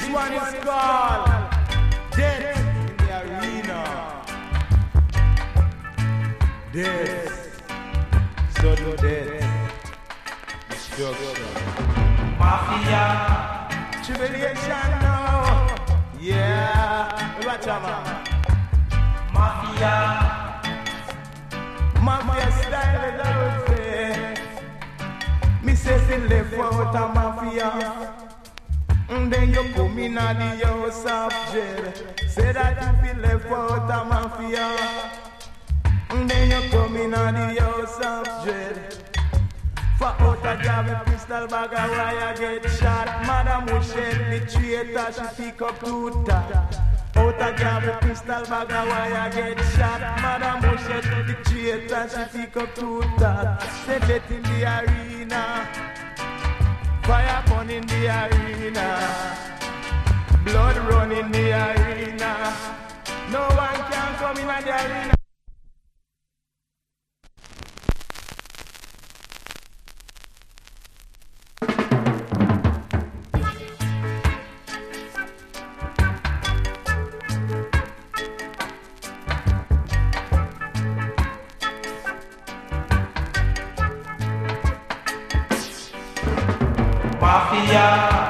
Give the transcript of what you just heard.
This one is called Death in the Arena. Death, sudden death, destruction. Mafia, tribulation now. Yeah, watch out, man. Mafia, mafia style is out there. Me say the left out of mafia. Then you come in at the house of jail. Say that you feel left out of mafia. Then you come in at the house of jail. For out a job with pistol bag of wire get shot. Madam who shed the traitor, she pick up two tat. Out a job with pistol bag of wire get shot. Madam who shed the traitor, she pick up two tat. Say death in the arena. Fire burn in the arena. Blood run in the arena. No one can come in the arena. Mafia.